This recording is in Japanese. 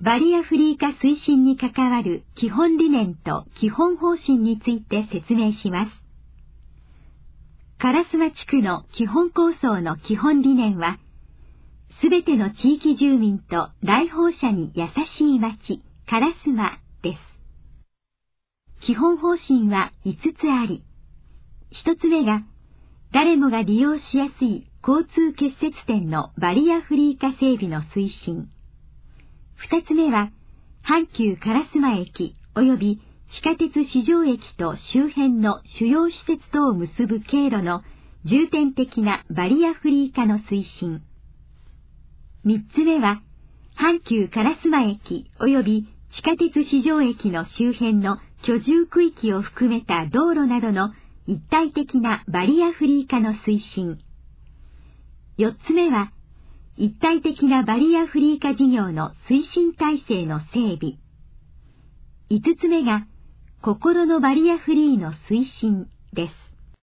バリアフリー化推進に関わる基本理念と基本方針について説明します。烏丸地区の基本構想の基本理念は、すべての地域住民と来訪者に優しい町、烏丸です。基本方針は5つあり、1つ目が、誰もが利用しやすい交通結節点のバリアフリー化整備の推進。2つ目は、阪急烏丸駅及び地下鉄四条駅と周辺の主要施設とを結ぶ経路の重点的なバリアフリー化の推進。3つ目は、阪急烏丸駅及び地下鉄四条駅の周辺の居住区域を含めた道路などの一体的なバリアフリー化の推進。4つ目は、一体的なバリアフリー化事業の推進体制の整備。5つ目が、心のバリアフリーの推進です。